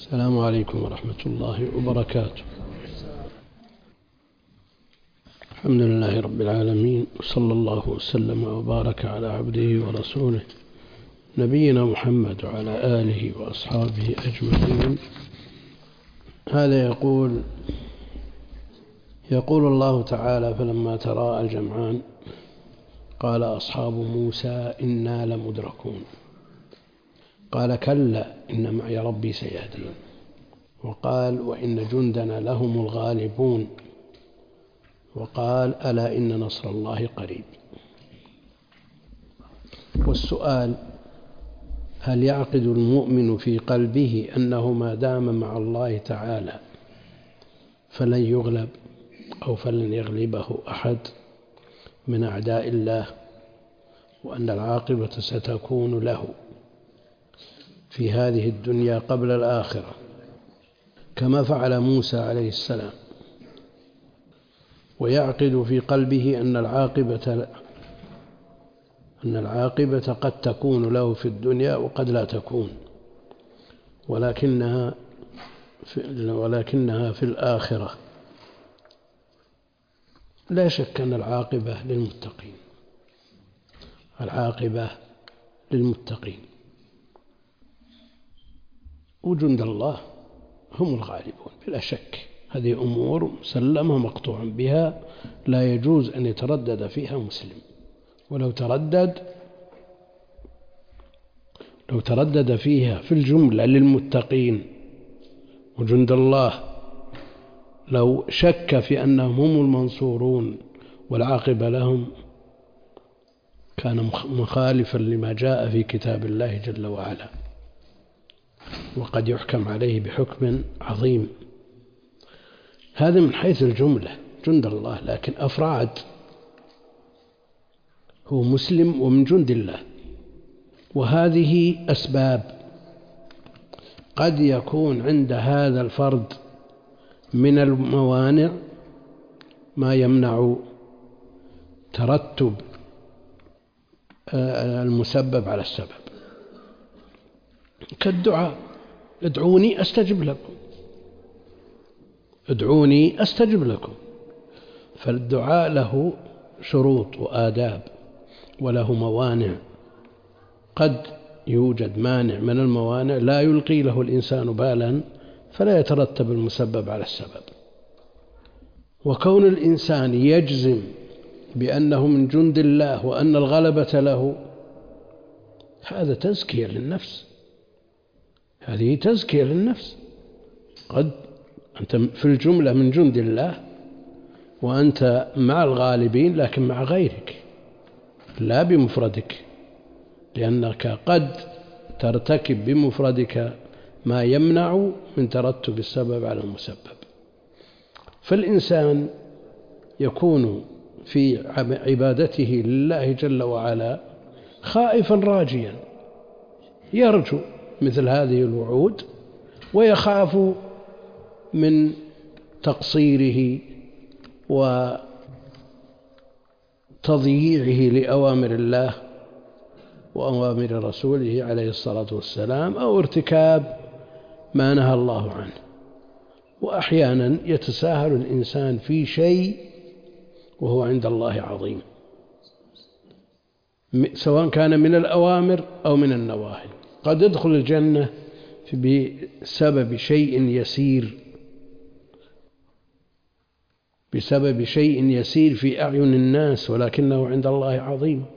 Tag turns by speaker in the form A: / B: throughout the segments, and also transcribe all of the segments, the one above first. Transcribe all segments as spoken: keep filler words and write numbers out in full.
A: السلام عليكم ورحمة الله وبركاته. الحمد لله رب العالمين، وصلى الله وسلم وبارك على عبده ورسوله نبينا محمد وعلى آله وأصحابه أجمعين. هذا يقول يقول الله تعالى: فلما تراءى الجمعان قال أصحاب موسى إنا لمدركون قال كلا إن معي ربي سيهدين. وقال: وإن جندنا لهم الغالبون. وقال: ألا إن نصر الله قريب. والسؤال: هل يعقد المؤمن في قلبه أنه ما دام مع الله تعالى فلن يغلب أو فلن يغلبه أحد من أعداء الله، وأن العاقبة ستكون له في هذه الدنيا قبل الآخرة كما فعل موسى عليه السلام؟ ويعقد في قلبه أن العاقبة أن العاقبة قد تكون له في الدنيا وقد لا تكون، ولكنها في ولكنها في الآخرة. لا شك أن العاقبة للمتقين، العاقبة للمتقين، وجند الله هم الغالبون بلا شك. هذه أمور مسلمة مقطوع بها، لا يجوز أن يتردد فيها مسلم. ولو تردد لو تردد فيها في الجملة للمتقين وجند الله، لو شك في أنهم هم المنصورون والعاقبة لهم، كان مخالفا لما جاء في كتاب الله جل وعلا، وقد يحكم عليه بحكم عظيم. هذا من حيث الجملة جند الله، لكن أفراد هو مسلم ومن جند الله، وهذه أسباب. قد يكون عند هذا الفرد من الموانع ما يمنع ترتب المسبب على السبب، كالدعاء: ادعوني أستجب لكم، ادعوني أستجب لكم. فالدعاء له شروط وآداب وله موانع. قد يوجد مانع من الموانع لا يلقي له الإنسان بالا فلا يترتب المسبب على السبب. وكون الإنسان يجزم بأنه من جند الله وأن الغلبة له، هذا تزكية للنفس، هذه تزكية للنفس. قد أنت في الجملة من جند الله وأنت مع الغالبين، لكن مع غيرك لا بمفردك، لأنك قد ترتكب بمفردك ما يمنع من ترتب السبب على المسبب. فالإنسان يكون في عبادته لله جل وعلا خائفا راجيا، يرجو مثل هذه الوعود ويخاف من تقصيره وتضييعه لأوامر الله وأوامر رسوله عليه الصلاة والسلام، أو ارتكاب ما نهى الله عنه. وأحيانا يتساهل الإنسان في شيء وهو عند الله عظيم، سواء كان من الأوامر أو من النواهي. قد يدخل الجنة بسبب شيء يسير بسبب شيء يسير في أعين الناس، ولكنه عند الله عظيم.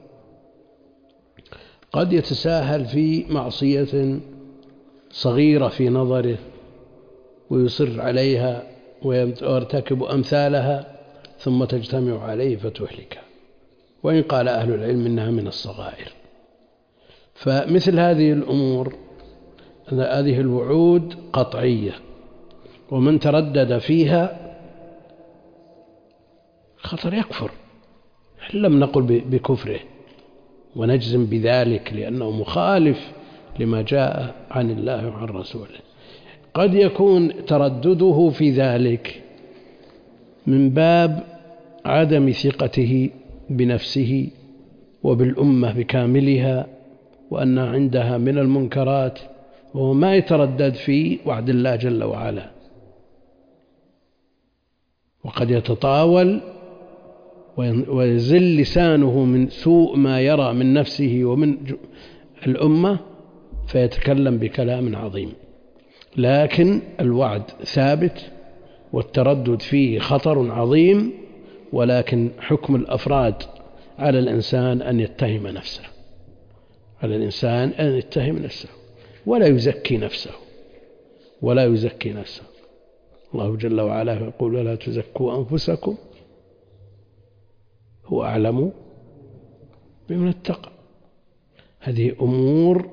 A: قد يتساهل في معصية صغيرة في نظره ويصر عليها ويرتكب أمثالها ثم تجتمع عليه فتهلكه، وإن قال أهل العلم إنها من الصغائر. فمثل هذه الأمور، هذه الوعود قطعية، ومن تردد فيها خطر يكفر، لم نقل بكفره ونجزم بذلك لأنه مخالف لما جاء عن الله وعن رسوله. قد يكون تردده في ذلك من باب عدم ثقته بنفسه وبالأمة بكاملها، وأن عندها من المنكرات وهو ما يتردد في وعد الله جل وعلا، وقد يتطاول ويزل لسانه من سوء ما يرى من نفسه ومن الأمة فيتكلم بكلام عظيم. لكن الوعد ثابت والتردد فيه خطر عظيم، ولكن حكم الأفراد على الإنسان أن يتهم نفسه، على الإنسان أن يتهم نفسه ولا يزكي نفسه، ولا يزكي نفسه. الله جل وعلا يقول: ولا تزكوا أنفسكم هو أعلم بمن اتقى. هذه أمور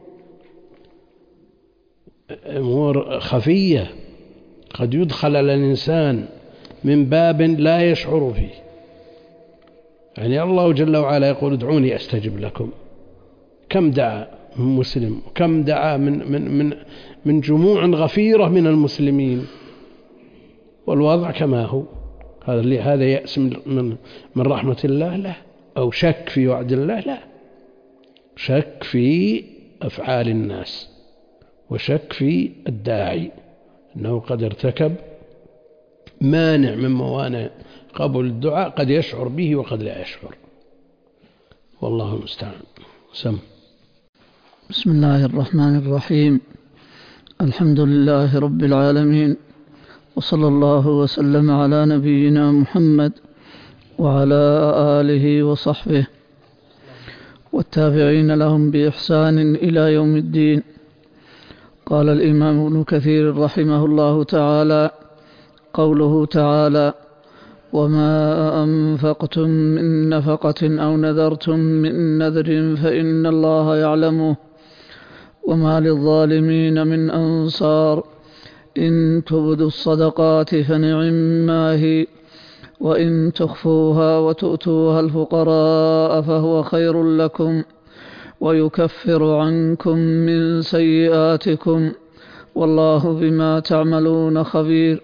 A: أمور خفية قد يدخل على الإنسان من باب لا يشعر فيه. يعني الله جل وعلا يقول: ادعوني أستجب لكم. كم دعا من مسلم، كم دعا من من من من جموع غفيرة من المسلمين، والوضع كما هو. هذا هذا يأس من من رحمة الله؟ لا. أو شك في وعد الله؟ لا. شك في أفعال الناس، وشك في الداعي أنه قد ارتكب مانع من موانع قبول الدعاء، قد يشعر به وقد لا يشعر، والله المستعان. سم.
B: بسم الله الرحمن الرحيم. الحمد لله رب العالمين، وصلى الله وسلم على نبينا محمد وعلى آله وصحبه والتابعين لهم بإحسان إلى يوم الدين. قال الإمام ابن كثير رحمه الله تعالى: قوله تعالى: وما أنفقتم من نفقة أو نذرتم من نذر فإن الله يعلمه وما للظالمين من أنصار إن تبدوا الصدقات فنعما هي وإن تخفوها وتؤتوها الفقراء فهو خير لكم ويكفر عنكم من سيئاتكم والله بما تعملون خبير.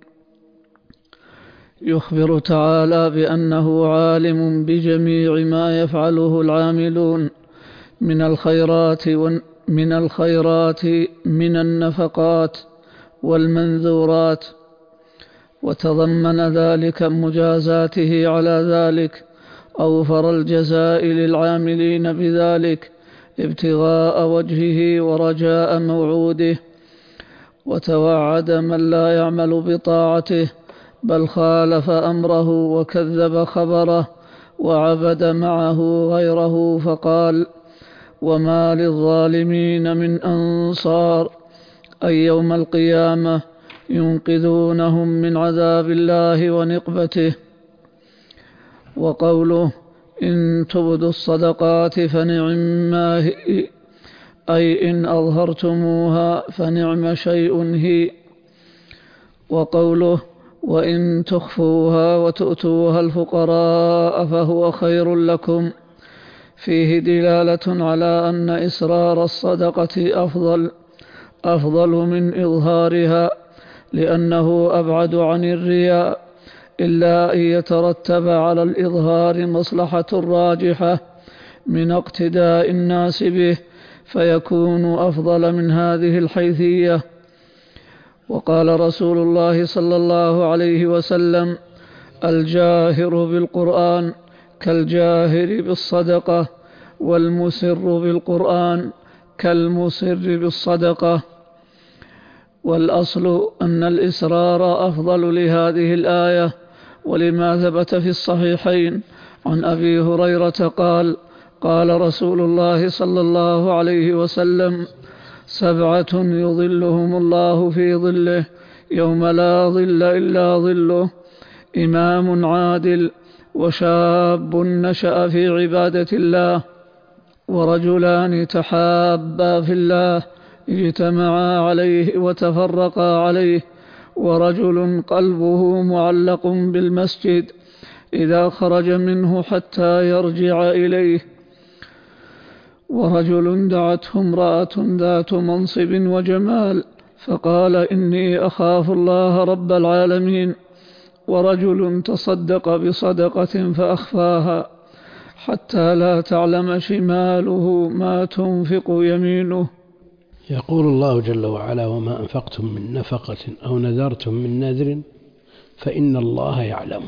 B: يخبر تعالى بأنه عالم بجميع ما يفعله العاملون من الخيرات من الخيرات من النفقات والمنذورات، وتضمن ذلك مجازاته على ذلك، أوفر الجزاء للعاملين بذلك ابتغاء وجهه ورجاء موعوده، وتوعد من لا يعمل بطاعته بل خالف أمره وكذب خبره وعبد معه غيره فقال: وما للظالمين من أنصار، أي يوم القيامة ينقذونهم من عذاب الله ونقبته. وقوله: إن تبدوا الصدقات فنعما هي، أي إن أظهرتموها فنعم شيء هي. وقوله: وإن تخفوها وتؤتوها الفقراء فهو خير لكم، فيه دلالة على أن إسرار الصدقة أفضل أفضل من إظهارها، لأنه أبعد عن الرياء، إلا أن يترتب على الإظهار مصلحة راجحة من اقتداء الناس به فيكون أفضل من هذه الحيثية. وقال رسول الله صلى الله عليه وسلم: الجاهر بالقرآن كالجاهر بالصدقة، والمسر بالقرآن كالمسر بالصدقة. والأصل أن الإسرار أفضل لهذه الآية، ولما ثبت في الصحيحين عن أبي هريرة قال: قال رسول الله صلى الله عليه وسلم: سبعة يظلهم الله في ظله يوم لا ظل إلا ظله: إمام عادل، وشاب نشأ في عبادة الله، ورجلان تحابا في الله اجتمعا عليه وتفرقا عليه، ورجل قلبه معلق بالمسجد إذا خرج منه حتى يرجع إليه، ورجل دعته امرأة ذات منصب وجمال فقال: إني أخاف الله رب العالمين، ورجل تصدق بصدقة فأخفاها حتى لا تعلم شماله ما تنفق يمينه.
A: يقول الله جل وعلا: وما أنفقتم من نفقة أو نذرتم من نذر فإن الله يعلم.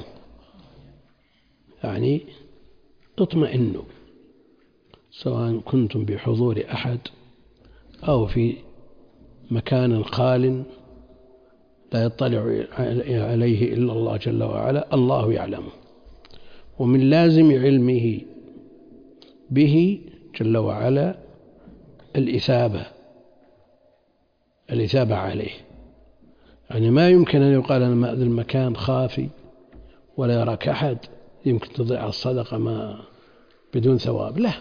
A: يعني اطمئنوا، سواء كنتم بحضور أحد أو في مكان خال لا يطلع عليه إلا الله جل وعلا، الله يعلم. ومن لازم علمه به جل وعلا الإثابة الإثابة عليه. يعني ما يمكن أن يقال أن هذا المكان خافي ولا يراك أحد يمكن تضيع الصدقة ما بدون ثواب، لا،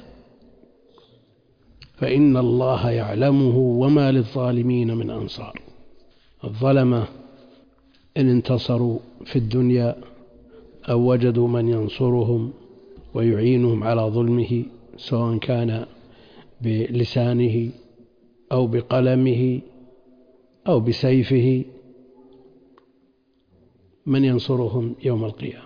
A: فإن الله يعلمه وما للظالمين من أنصار. الظلمة إن انتصروا في الدنيا أو وجدوا من ينصرهم ويعينهم على ظلمه، سواء كان بلسانه أو بقلمه أو بسيفه، من ينصرهم يوم القيامة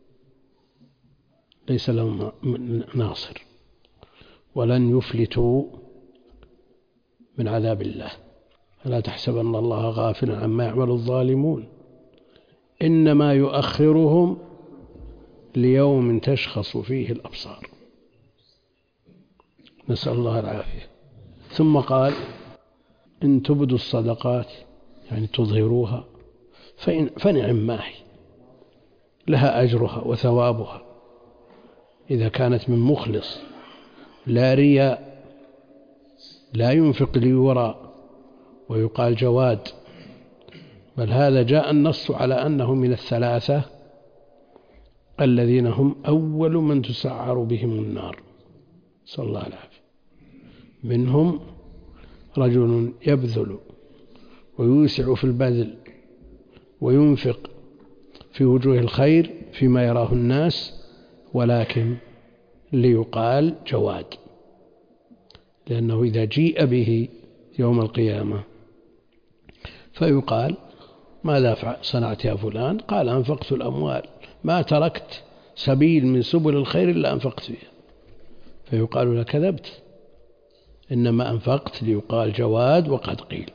A: ليس لهم ناصر، ولن يفلتوا من عذاب الله. فلا تحسبن الله غافلا عما يعمل الظالمون، إنما يؤخرهم ليوم تشخص فيه الأبصار. نسأل الله العافية. ثم قال: إن تبدوا الصدقات، يعني تظهروها، فإن فنعم ما هي، لها أجرها وثوابها إذا كانت من مخلص لا رياء، لا ينفق ليرى ويقال جواد، بل هذا جاء النص على أنه من الثلاثة الذين هم أول من تسعر بهم النار، صلى الله عليه وسلم. منهم رجل يبذل ويوسع في البذل وينفق في وجوه الخير فيما يراه الناس، ولكن ليقال جواد، لأنه إذا جيء به يوم القيامة فيقال: ماذا صنعت يا فلان؟ قال: أنفقت الأموال، ما تركت سبيل من سبل الخير إلا أنفقت فيها. فيقال له: كذبت، إنما أنفقت ليقال جواد وقد قيل.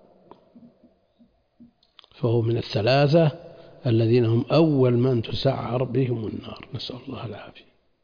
A: فهو من الثلاثة الذين هم أول من تسعر بهم النار، نسأل الله العافية.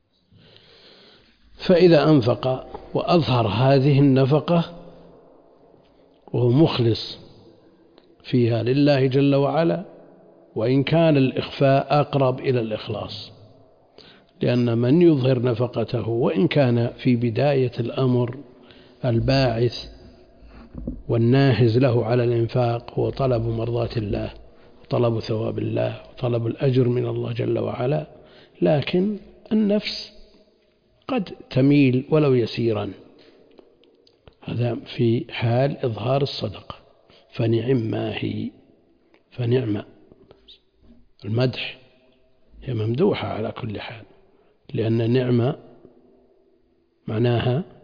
A: فإذا أنفق وأظهر هذه النفقة وهو مخلص فيها لله جل وعلا، وإن كان الإخفاء أقرب إلى الإخلاص، لأن من يظهر نفقته وإن كان في بداية الأمر الباعث والناهز له على الإنفاق هو طلب مرضاة الله وطلب ثواب الله وطلب الأجر من الله جل وعلا، لكن النفس قد تميل ولو يسيرا، هذا في حال إظهار الصدقة. فنعم ما هي، فنعم المدح هي ممدوحة على كل حال، لأن نعمة معناها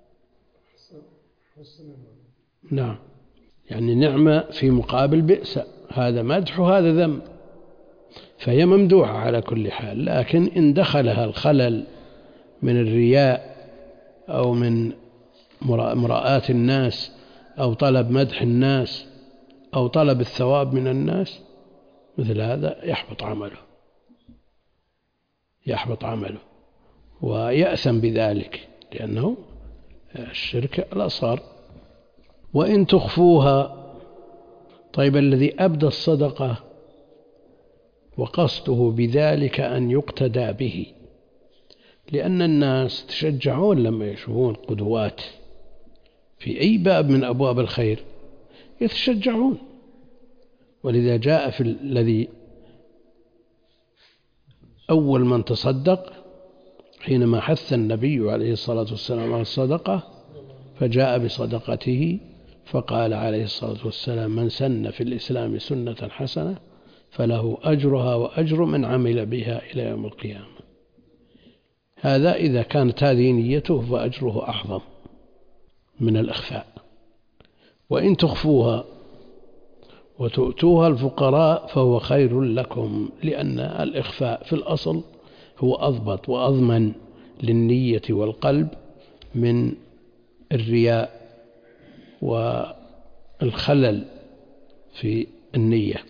A: نعم، يعني نعمة في مقابل بئس، هذا مدح وهذا ذم، فهي ممدوحة على كل حال. لكن إن دخلها الخلل من الرياء أو من مراءة الناس أو طلب مدح الناس أو طلب الثواب من الناس، مثل هذا يحبط عمله يحبط عمله ويأثم بذلك، لأنه الشرك الأصغر. وإن تخفوها، طيب الذي أبدى الصدقة وقصده بذلك أن يقتدى به، لأن الناس تشجعون لما يشوفون قدوات في أي باب من أبواب الخير يتشجعون. ولذا جاء في الذي أول من تصدق حينما حث النبي عليه الصلاة والسلام على الصدقة، فجاء بصدقته فقال عليه الصلاة والسلام: من سن في الإسلام سنة حسنة فله أجرها وأجر من عمل بها إلى يوم القيامة. هذا إذا كانت هذه نيته فأجره أعظم من الإخفاء. وإن تخفوها وتؤتوها الفقراء فهو خير لكم، لأن الإخفاء في الأصل هو أضبط وأضمن للنية والقلب من الرياء والخلل في النية.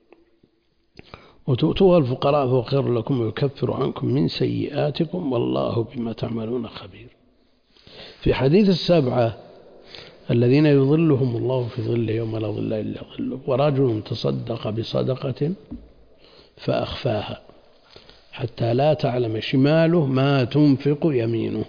A: وتؤتوها الفقراء فهو خير لكم ويكفر عنكم من سيئاتكم والله بما تعملون خبير. في حديث السبعة الذين يظلهم الله في ظل يوم لا ظل إلا ظله، ورجل تصدق بصدقة فأخفاها حتى لا تعلم شماله ما تنفق يمينه.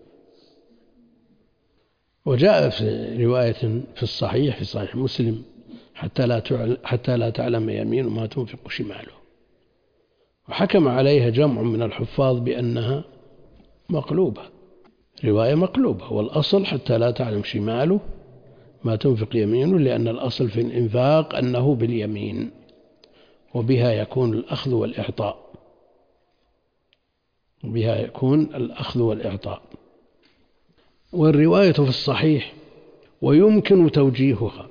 A: وجاء في رواية في الصحيح في صحيح مسلم حتى لا حتى لا تعلم يمينه ما تنفق شماله. وحكم عليها جمع من الحفاظ بأنها مقلوبة، رواية مقلوبة، والأصل حتى لا تعلم شماله ما تنفق يمينه، لأن الأصل في الإنفاق أنه باليمين، وبها يكون الأخذ والإعطاء بها يكون الأخذ والإعطاء. والرواية في الصحيح ويمكن توجيهها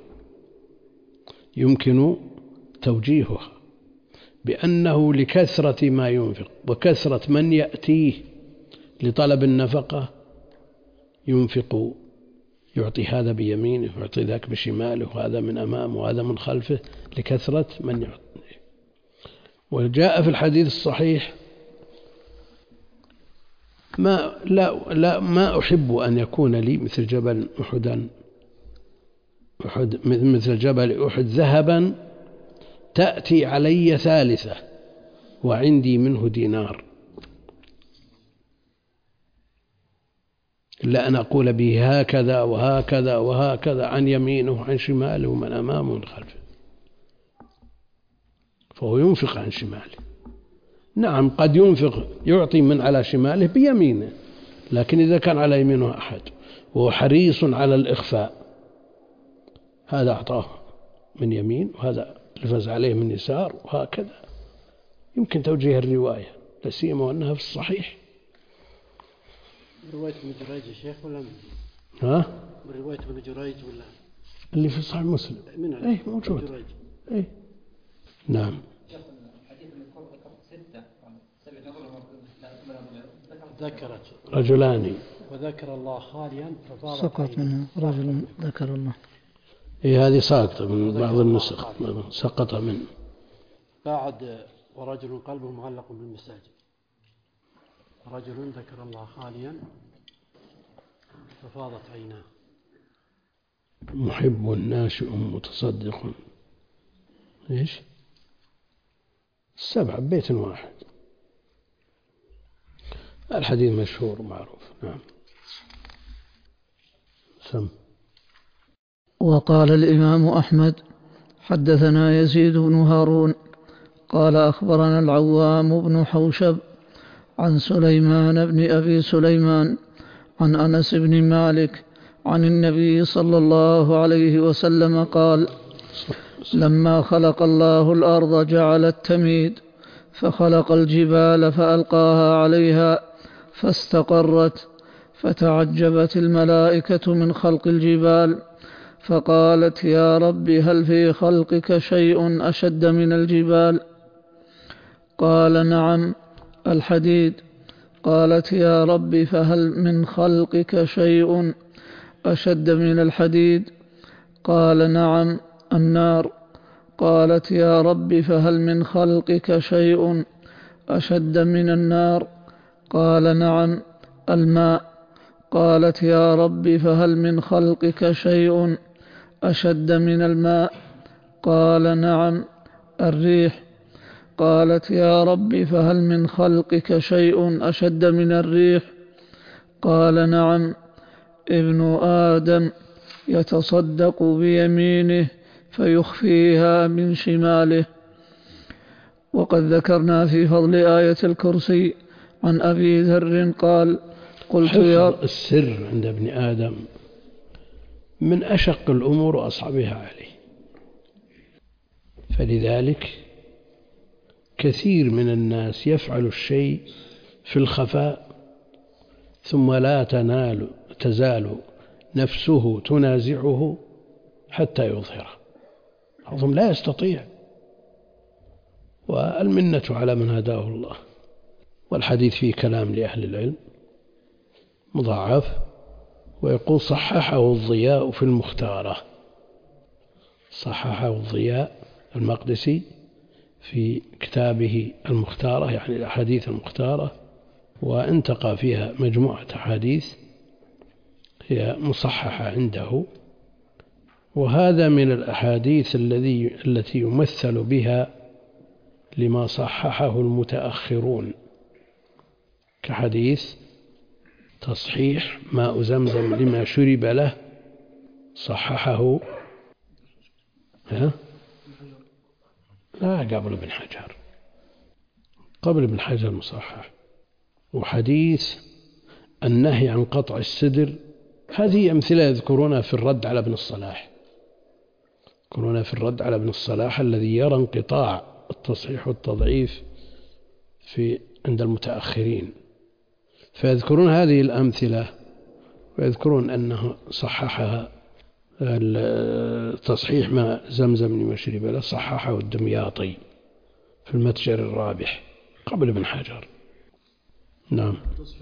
A: يمكن توجيهها بأنه لكثرة ما ينفق وكثرة من يأتيه لطلب النفقة ينفق، يعطي هذا بيمينه ويعطي ذاك بشماله وهذا من أمامه وهذا من خلفه لكثرة من يعطي. وجاء في الحديث الصحيح ما لا لا ما أحب أن يكون لي مثل جبل أحد أحد مثل جبل أحد ذهبا تأتي علي ثالثة وعندي منه دينار، إلا أن أقول به هكذا وهكذا وهكذا عن يمينه وعن شماله ومن أمامه ومن خلفه، فهو ينفق عن شماله. نعم قد ينفق يعطي من على شماله بيمينه، لكن إذا كان على يمينه أحد وهو حريص على الإخفاء، هذا أعطاه من يمين وهذا لفز عليه من يسار وهكذا، يمكن توجيه الرواية، لا سيما أنها في الصحيح.
C: رواية ابن جريج يا شيخ ولا من؟
A: ها؟
C: رواية ابن جريج ولا؟
A: اللي في صحيح مسلم.
C: من
A: إيه موجود. إيه نعم.
C: ذكرت
A: رجلان
C: وذكر الله خاليا
B: سقط منه رجل ذكر الله.
A: إيه هذه ساقطة من بعض النسخ، سقط منه.
C: بعد ورجل قلبه معلق بالمساجد، رجل ذكر الله خاليا ففاضت عيناه.
A: محب ناشئ متصدق. إيش؟ السبع بيت واحد. الحديث مشهور معروف. نعم. سم.
B: وقال الإمام أحمد حدثنا يزيد بن هارون قال أخبرنا العوام بن حوشب عن سليمان بن أبي سليمان عن أنس بن مالك عن النبي صلى الله عليه وسلم قال: لما خلق الله الأرض جعل التميد، فخلق الجبال فألقاها عليها فاستقرت، فتعجبت الملائكة من خلق الجبال، فقالت: يا رب هل في خلقك شيء أشد من الجبال؟ قال: نعم، الحديد. قالت: يا رب فهل من خلقك شيء أشد من الحديد؟ قال: نعم، النار. قالت: يا رب فهل من خلقك شيء أشد من النار؟ قال: نعم، الماء. قالت: يا رب فهل من خلقك شيء أشد من الماء؟ قال: نعم، الريح. قالت: يا رب فهل من خلقك شيء أشد من الريح؟ قال: نعم، ابن آدم يتصدق بيمينه فيخفيها من شماله. وقد ذكرنا في فضل آية الكرسي عن أبي ذر قال: قلت يا
A: السر عند ابن آدم من أشق الأمور وأصعبها عليه، فلذلك كثير من الناس يفعل الشيء في الخفاء ثم لا تنال تزال نفسه تنازعه حتى يظهره، بعضهم لا يستطيع، والمنة على من هداه الله. والحديث فيه كلام لأهل العلم مضاعف، ويقول صححه الضياء في المختارة، صححه الضياء المقدسي في كتابه المختارة، يعني الأحاديث المختارة، وانتقى فيها مجموعة أحاديث هي مصححة عنده. وهذا من الأحاديث الذي التي يمثل بها لما صححه المتأخرون، كحديث تصحيح ماء زمزم لما شرب له، صححه ها؟ لا قبل ابن حجر، قبل ابن حجر مصحح. وحديث النهي عن قطع السدر، هذه أمثلة يذكرونها في الرد على ابن الصلاح، يذكرونها في الرد على ابن الصلاح الذي يرى انقطاع التصحيح والتضعيف في عند المتأخرين، فيذكرون هذه الأمثلة ويذكرون أنه صححها تصحيح ما زمزم لما شرب له، صححه الدمياطي في المتجر الرابح قبل ابن حجر. نعم.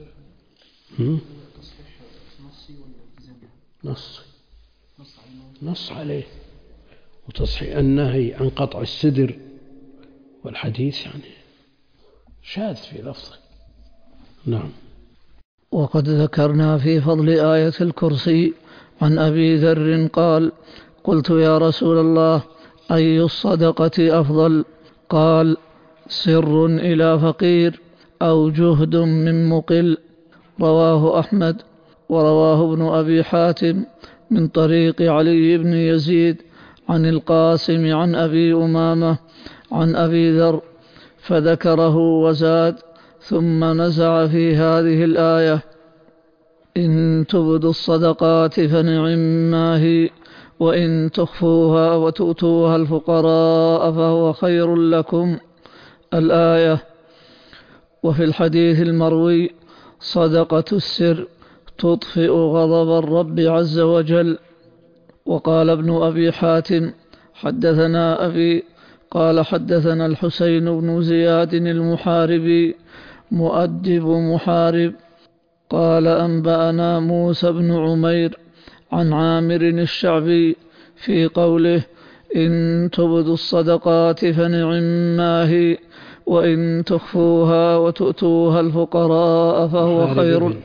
A: نص نص عليه، وتصحيح النهي عن قطع السدر والحديث يعني شاذ في لفظه. نعم.
B: وقد ذكرنا في فضل آية الكرسي عن أبي ذر قال: قلت يا رسول الله أي الصدقة أفضل؟ قال: سر إلى فقير أو جهد من مقل. رواه أحمد. ورواه ابن أبي حاتم من طريق علي بن يزيد عن القاسم عن أبي أمامة عن أبي ذر فذكره وزاد: ثم نزع في هذه الآية: إن تبدوا الصدقات فنعما هي، وإن تخفوها وتؤتوها الفقراء فهو خير لكم. الآية. وفي الحديث المروي: صدقة السر تطفئ غضب الرب عز وجل. وقال ابن أبي حاتم: حدثنا أبي قال حدثنا الحسين بن زياد المحاربي مؤدب محارب قال أنبأنا موسى بن عمير عن عامر الشعبي في قوله: إن تبدوا الصدقات فنعما هي، وإن تخفوها وتؤتوها الفقراء فهو خير.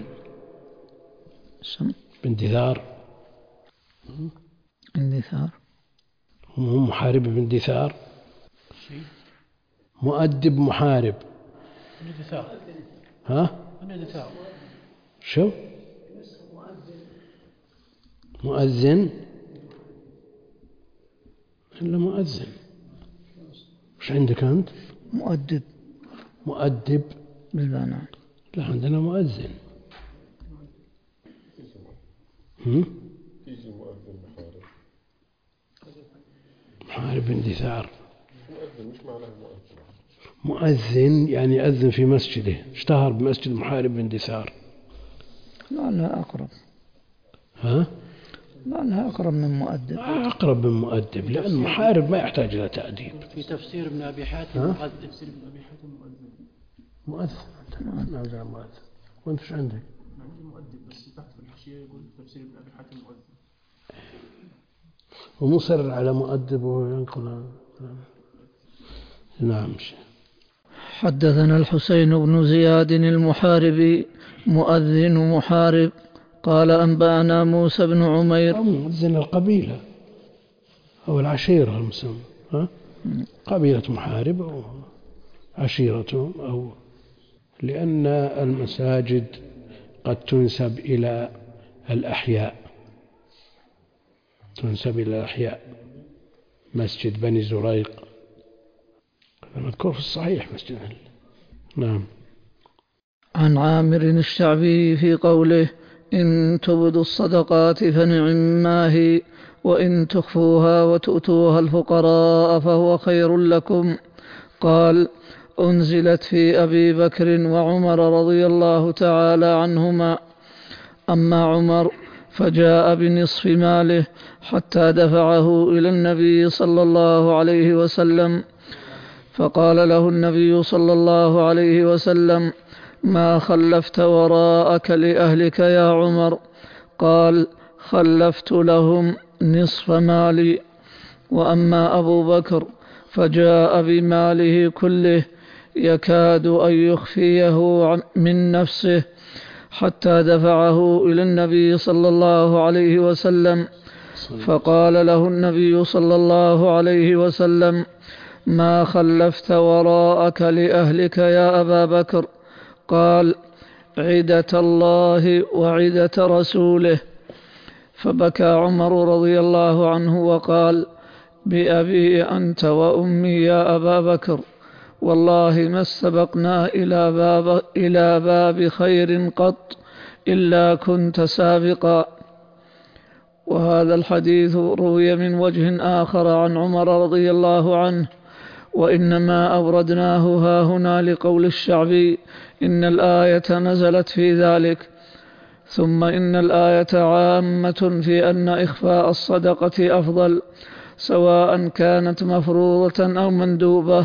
A: باندثار
B: اندثار
A: هم محارب باندثار، مؤدب محارب
C: اندثار.
A: ها
C: اندثار
A: شو مؤذن إلا مؤذن. وش عندك أنت؟
B: مؤدب.
A: مؤدب
B: بالبنان.
A: لا عندنا مؤذن. هم؟ محارب اندثار.
D: مؤذن مش معناه مؤذن.
A: مؤذن يعني يأذن في مسجده، اشتهر بمسجد محارب اندثار.
B: لا لا أقرب.
A: ها؟
B: لا لا أقرب من مؤدب.
A: أقرب من مؤدب، لأن محارب ما يحتاج إلى تأديب.
C: في تفسير ابن أبي حاتم مؤذن. تفسير ابن أبي حاتم مؤذن.
A: مؤذن. نعم نعم مؤذن. وأنت ايش عندك؟
D: عندي مؤدب بس تحت في الحاشية يقول تفسير ابن أبي حاتم مؤذن.
A: ومصر على مؤدب وينقل. نعم.
B: حدثنا الحسين بن زياد المحاربي مؤذن محارب قال أنبأنا موسى بن عمير.
A: مؤذن القبيلة أو العشيرة المسمى، ها؟ قبيلة محارب أو عشيرتهم، أو لأن المساجد قد تنسب إلى الأحياء، تنسب إلى الأحياء. مسجد بني زريق مذكور في الصحيح مسجد. نعم.
B: عن عامر الشعبي في قوله: إن تبدوا الصدقات فنعما هي، وإن تخفوها وتؤتوها الفقراء فهو خير لكم. قال: أنزلت في أبي بكر وعمر رضي الله تعالى عنهما. أما عمر فجاء بنصف ماله حتى دفعه إلى النبي صلى الله عليه وسلم، فقال له النبي صلى الله عليه وسلم: ما خلفت وراءك لأهلك يا عمر؟ قال: خلفت لهم نصف مالي. وأما أبو بكر فجاء بماله كله يكاد أن يخفيه من نفسه، حتى دفعه إلى النبي صلى الله عليه وسلم، فقال له النبي صلى الله عليه وسلم: ما خلفت وراءك لأهلك يا أبا بكر؟ قال: عدة الله وعدة رسوله. فبكى عمر رضي الله عنه وقال: بأبي أنت وأمي يا أبا بكر، والله ما استبقنا إلى باب, إلى باب خير قط إلا كنت سابقا. وهذا الحديث روي من وجه آخر عن عمر رضي الله عنه، وإنما أوردناه هاهنا لقول الشعبي: إن الآية نزلت في ذلك. ثم إن الآية عامة في أن إخفاء الصدقة أفضل، سواء كانت مفروضة أو مندوبة.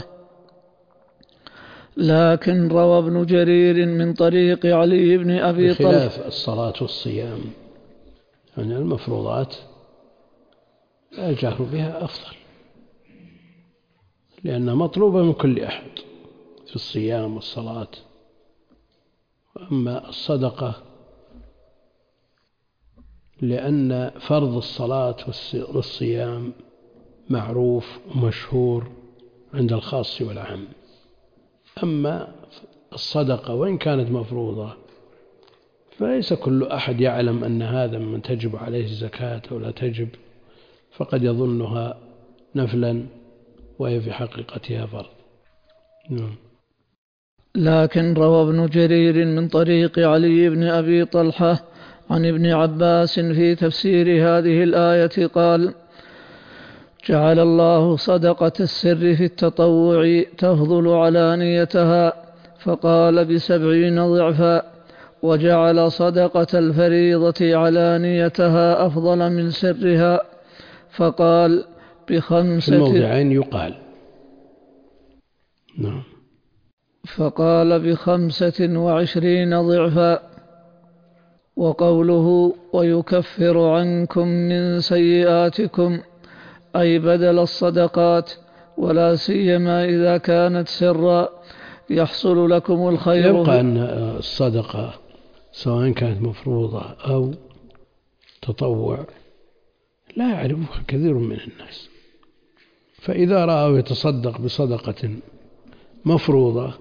B: لكن روى ابن جرير من طريق علي بن أبي طلحة
A: بخلاف الصلاة والصيام، يعني المفروضات الجهر بها أفضل، لأنها مطلوبة من كل أحد في الصيام والصلاة. وأما الصدقة لأن فرض الصلاة والصيام معروف ومشهور عند الخاص والعام. أما الصدقة وإن كانت مفروضة فليس كل أحد يعلم أن هذا من تجب عليه الزكاة أو لا تجب، فقد يظنها نفلا وهي في حقيقتها فرض. نعم.
B: لكن روى ابن جرير من طريق علي بن أبي طلحة عن ابن عباس في تفسير هذه الآية قال: جعل الله صدقة السر في التطوع تفضل علانيتها، فقال بسبعين ضعفا، وجعل صدقة الفريضة علانيتها أفضل من سرها، فقال بخمسة.
A: في الموضعين يقال نعم.
B: فقال بخمسة وعشرين ضعفا. وقوله ويكفر عنكم من سيئاتكم أي بدل الصدقات، ولا سيما إذا كانت سرا يحصل لكم الخير.
A: يبقى أن الصدقة سواء كانت مفروضة أو تطوع لا يعرفها كثير من الناس، فإذا رأوا يتصدق بصدقة مفروضة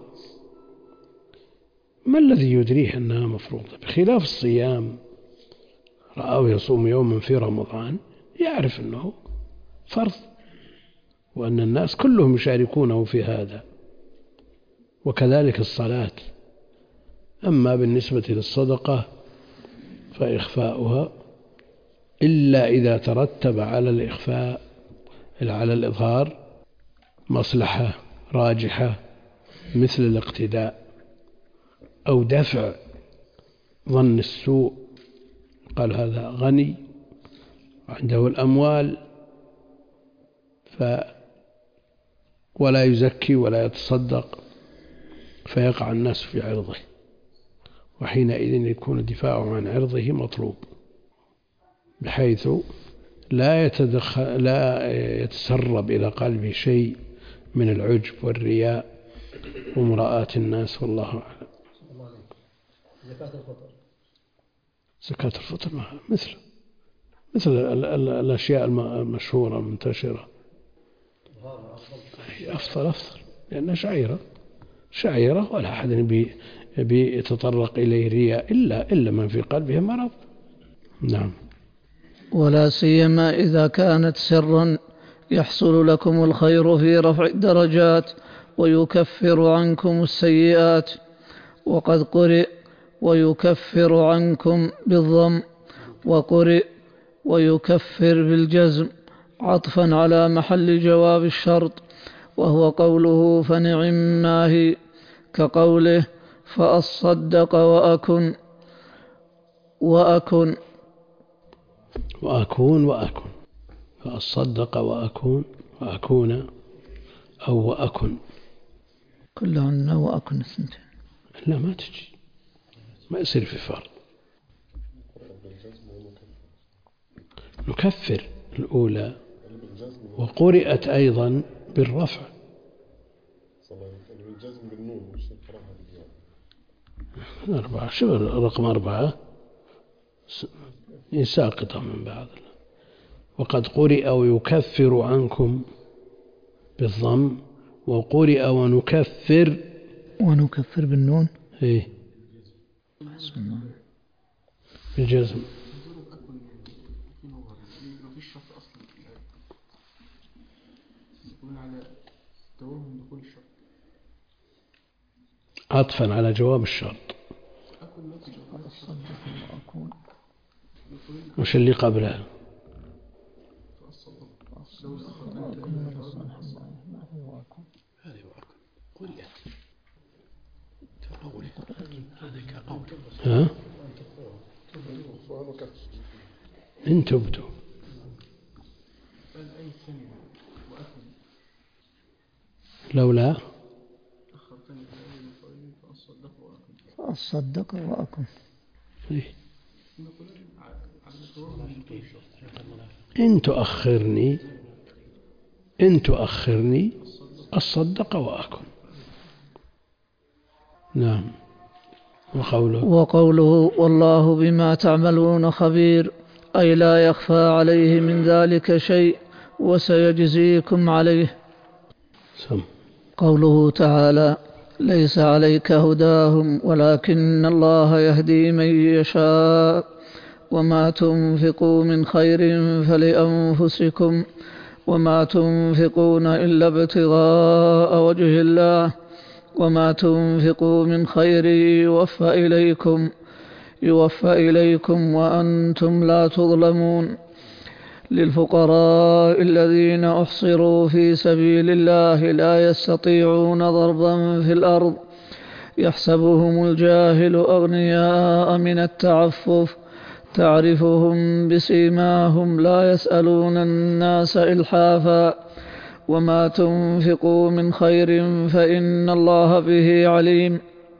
A: ما الذي يدريه أنها مفروضة؟ بخلاف الصيام، رأوا يصوم يوما في رمضان يعرف أنه فرض وأن الناس كلهم يشاركونه في هذا، وكذلك الصلاة. أما بالنسبة للصدقة فإخفاؤها إلا إذا ترتب على الإخفاء على الإظهار مصلحة راجحة مثل الاقتداء أو دفع ظن السوء، قال هذا غني عنده الأموال ف ولا يزكي ولا يتصدق فيقع الناس في عرضه، وحينئذ يكون الدفاع عن عرضه مطلوب، بحيث لا يتدخل لا يتسرب إلى قلبه شيء من العجب والرياء ومراءة الناس، والله أعلم.
D: زكاة الفطر
A: زكاة الفطر مثل مثل ال ال الأشياء المشهورة المنتشرة، أفضل أفضل لأنها شعيرة شعيرة ولا أحد يبي يتطرق إليه رياء إلا إلا من في قلبه مرض. نعم.
B: ولا سيما إذا كانت سرا يحصل لكم الخير في رفع الدرجات ويكفر عنكم السيئات. وقد قرئ ويكفر عنكم بالضم، وقرئ ويكفر بالجزم عطفا على محل جواب الشرط، وهو قوله فنعم ما هي، كقوله فأصدق وأكن وأكن
A: وأكون وأكن فأصدق وأكون وأكون أو وأكن
B: كلهن وأكن الثنتين.
A: لا ما تجي، ما يصير في فرق. نكفر الأولى، وقرئت أيضا بالرفع. أربعة، شو رقم أربعة ساقطة من بعض. وقد قرئ ويكفر عنكم بالضم، وقرئ ونكفر
B: ونكفر بالنون
A: إيه بالجزم. عطفا على جواب الشرط. وش اللي قبله؟ ها؟ إن تبتوا لولا
B: فأصدق وأكن.
A: إن تؤخرني إن تؤخرني أصدق وأكن. نعم. وقوله
B: وقوله والله بما تعملون خبير، أي لا يخفى عليه من ذلك شيء وسيجزيكم عليه.
A: سم.
B: قوله تعالى ليس عليك هداهم ولكن الله يهدي من يشاء وما تنفقوا من خير فلأنفسكم وما تنفقون إلا ابتغاء وجه الله وما تنفقوا من خير يوفى إليكم يوفى إليكم وأنتم لا تظلمون. للفقراء الذين أحصروا في سبيل الله لا يستطيعون ضربا في الأرض يحسبهم الجاهل أغنياء من التعفف تعرفهم بسيماهم لا يسألون الناس إلحافا وما تنفقوا من خير فإن الله به عليم.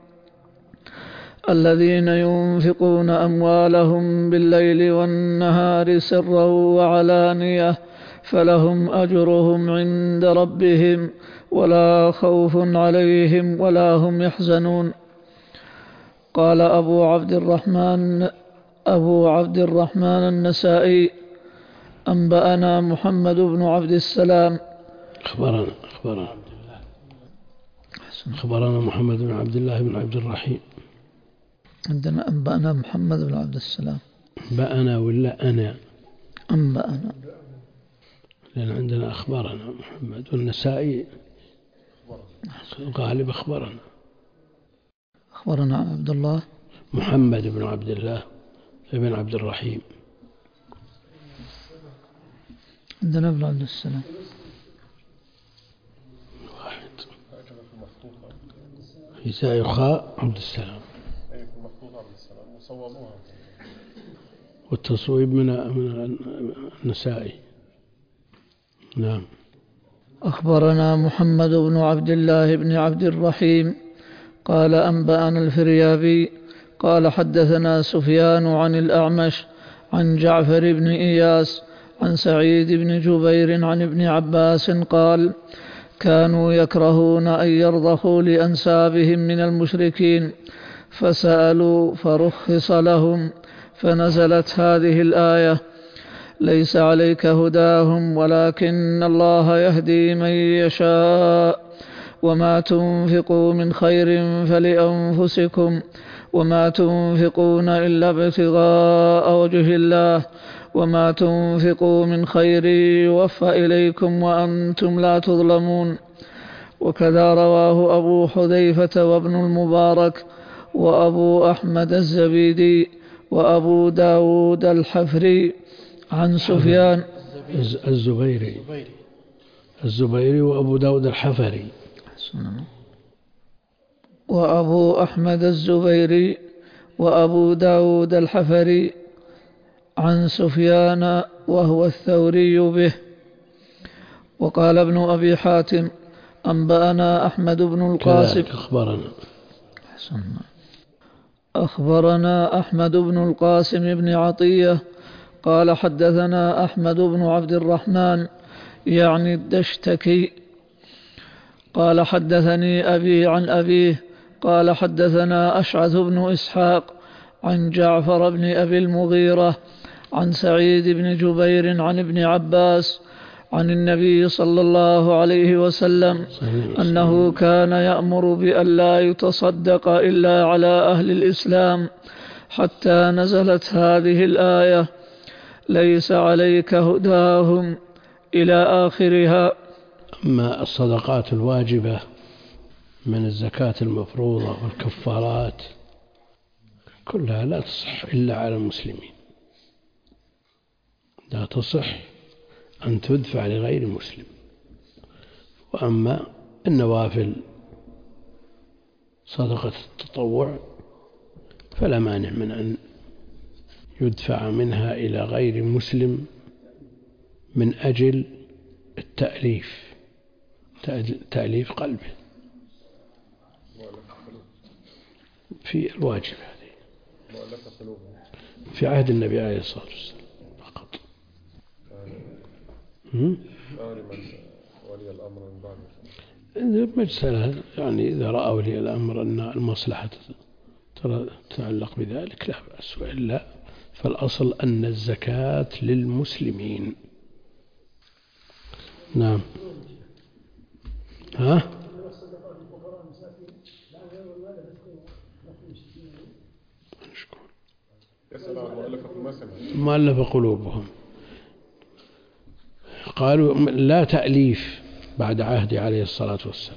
B: الذين ينفقون أموالهم بالليل والنهار سرا وعلانية فلهم أجرهم عند ربهم ولا خوف عليهم ولا هم يحزنون. قال أبو عبد الرحمن أبو عبد الرحمن النسائي أنبأنا محمد بن عبد السلام
A: أخبرنا أخبرنا أخبرنا محمد بن عبد الله بن عبد الرحيم.
B: عندنا أنبأنا محمد بن عبد السلام.
A: أنبأنا ولا أنا؟
B: أنبأنا،
A: لأن عندنا أخبرنا محمد، والنسائي غالب أخبرنا.
B: أخبرنا عن عبد الله
A: محمد بن عبد الله بن عبد الرحيم.
B: عندنا ابن عبد السلام
A: واحد يساء خاء عبد السلام، والتصويب من من النسائي. نعم.
B: أخبرنا محمد بن عبد الله بن عبد الرحيم قال أنبأنا الفريابي قال حدثنا سفيان عن الأعمش عن جعفر بن إياس عن سعيد بن جبير عن ابن عباس قال كانوا يكرهون أن يرضخوا لأنسابهم من المشركين فسألوا فرخص لهم فنزلت هذه الآية ليس عليك هداهم ولكن الله يهدي من يشاء وما تنفقوا من خير فلأنفسكم وما تنفقون إلا ابتغاء وجه الله وما تنفقوا من خير يوفى إليكم وأنتم لا تظلمون. وكذا رواه أبو حذيفة وابن المبارك وأبو أحمد الزبيدي وأبو داود الحفري عن سفيان
A: الزبيري الزبيري وأبو داود الحفري
B: وأبو أحمد الزبيري وأبو داود الحفري عن سفيان وهو الثوري به. وقال ابن أبي حاتم أنبأنا أحمد بن القاسم
A: أخبرنا
B: أخبرنا أحمد بن القاسم بن عطية قال حدثنا أحمد بن عبد الرحمن يعني الدشتكي قال حدثني أبي عن أبيه قال حدثنا أشعث بن إسحاق عن جعفر بن أبي المغيرة عن سعيد بن جبير عن ابن عباس عن النبي صلى الله عليه وسلم أنه كان يأمر بأن لا يتصدق إلا على أهل الإسلام حتى نزلت هذه الآية ليس عليك هداهم إلى آخرها.
A: أما الصدقات الواجبة من الزكاة المفروضة والكفارات كلها لا تصح إلا على المسلمين، لا تصح أن تدفع لغير مسلم. وأما النوافل صدقة التطوع فلا مانع من أن يدفع منها إلى غير مسلم من أجل التأليف تأليف قلبه في الواجب هذه في عهد النبي عليه الصلاة والسلام فقط.
E: ولي الأمر من بعد
A: مسألة يعني إذا رأى ولي الأمر أن المصلحة تتعلق بذلك لا بأس، وإلا فالأصل أن الزكاة للمسلمين. نعم. ها؟ مؤلفة قلوبهم قالوا لا تأليف بعد عهده عليه الصلاة والسلام،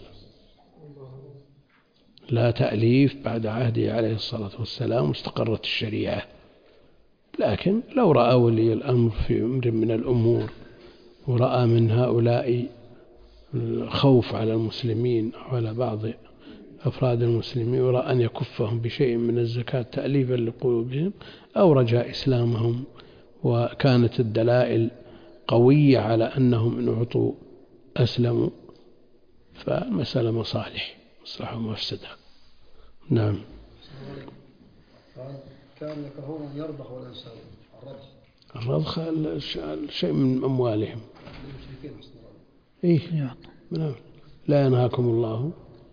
A: لا تأليف بعد عهده عليه الصلاة والسلام واستقرت الشريعة. لكن لو رأى ولي الأمر في أمر من الأمور ورأى من هؤلاء خوف على المسلمين أو على بعض أفراد المسلمين ورأى أن يكفهم بشيء من الزكاة تأليفا لقلوبهم أو رجاء إسلامهم وكانت الدلائل قوية على أنهم إن أعطوا أسلموا فمسألة مصالح مصلحة ومفسدة. نعم.
F: كان يكرهون أن يربح ولا يساوي
A: الرضخ شيء من أموالهم. إيه نعم. لا ينهاكم الله